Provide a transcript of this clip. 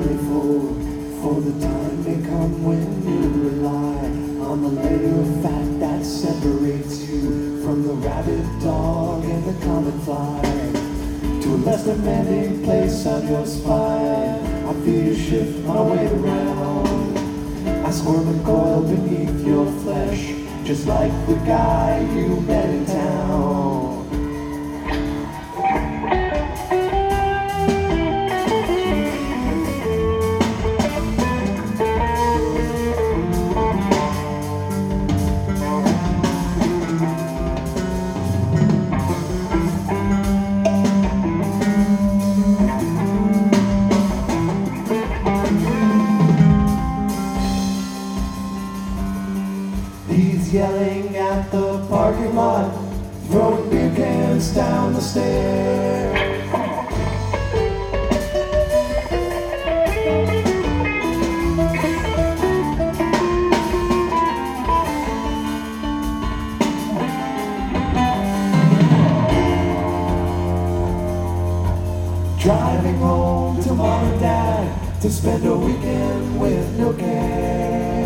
belly full, for the time may come when you rely on the layer of fat that separates you from the rabid dog and the common fly. To a less demanding place on your spine, I feel you shift my weight around. I squirm and coil beneath your flesh, just like the guy you met in town. He's yelling at the parking lot, throwing beer cans down the stairs. Driving home to mom and dad to spend a weekend with no care.